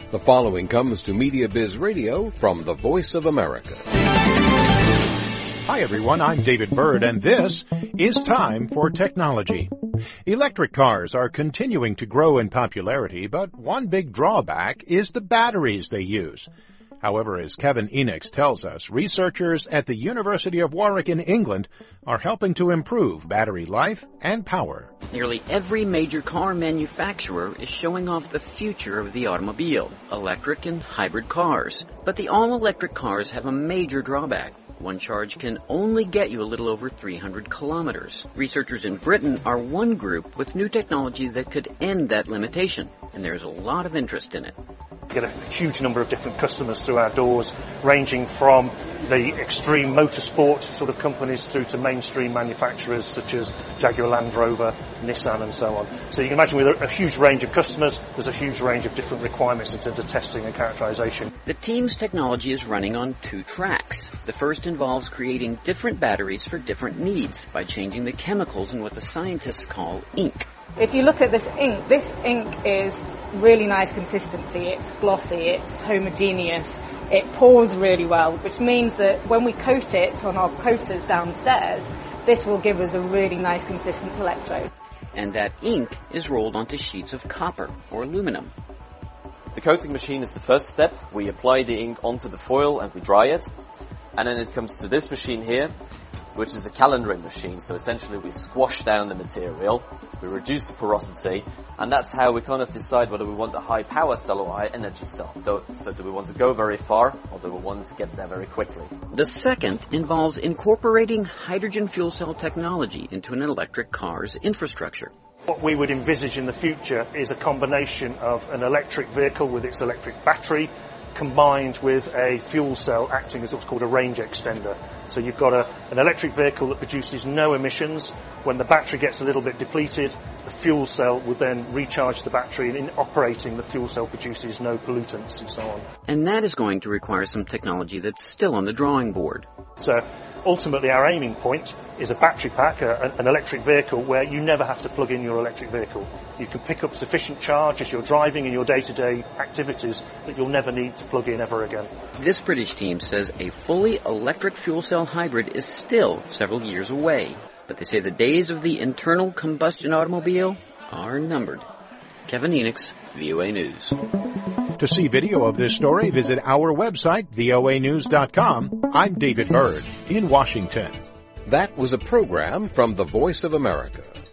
The following comes to Media Biz Radio from the Voice of America. Hi everyone, I'm David Byrd, and this is Time for Technology. Electric cars are continuing to grow in popularity, but one big drawback is the batteries they use. However, as Kevin Enix tells us, researchers at the University of Warwick in England are helping to improve battery life and power. Nearly every major car manufacturer is showing off the future of the automobile, electric and hybrid cars. But the all-electric cars have a major drawback. One charge can only get you a little over 300 kilometers. Researchers in Britain are one group with new technology that could end that limitation, and there's a lot of interest in it. We get a huge number of different customers through our doors, ranging from the extreme motorsport sort of companies through to mainstream manufacturers such as Jaguar Land Rover, Nissan and so on. So you can imagine with a huge range of customers, there's a huge range of different requirements in terms of testing and characterization. The team's technology is running on two tracks. The first involves creating different batteries for different needs by changing the chemicals in what the scientists call ink. If you look at this ink is really nice consistency, it's glossy, it's homogeneous, it pours really well, which means that when we coat it on our coaters downstairs, this will give us a really nice consistent electrode. And that ink is rolled onto sheets of copper or aluminum. The coating machine is the first step. We apply the ink onto the foil and we dry it. And then it comes to this machine here, which is a calendering machine. So essentially we squash down the material, we reduce the porosity, and that's how we kind of decide whether we want a high power cell or a high energy cell. So do we want to go very far, or do we want to get there very quickly? The second involves incorporating hydrogen fuel cell technology into an electric car's infrastructure. What we would envisage in the future is a combination of an electric vehicle with its electric battery combined with a fuel cell acting as what's called a range extender. So you've got an electric vehicle that produces no emissions. When the battery gets a little bit depleted, the fuel cell would then recharge the battery, and in operating, the fuel cell produces no pollutants and so on. And that is going to require some technology that's still on the drawing board. So ultimately our aiming point is a battery pack, an electric vehicle where you never have to plug in your electric vehicle. You can pick up sufficient charge as you're driving in your day-to-day activities that you'll never need to plug in ever again. This British team says a fully electric fuel cell hybrid is still several years away, but they say the days of the internal combustion automobile are numbered. Kevin Enix, VOA News. To see video of this story, visit our website, voanews.com. I'm David Byrd in Washington. That was a program from the Voice of America.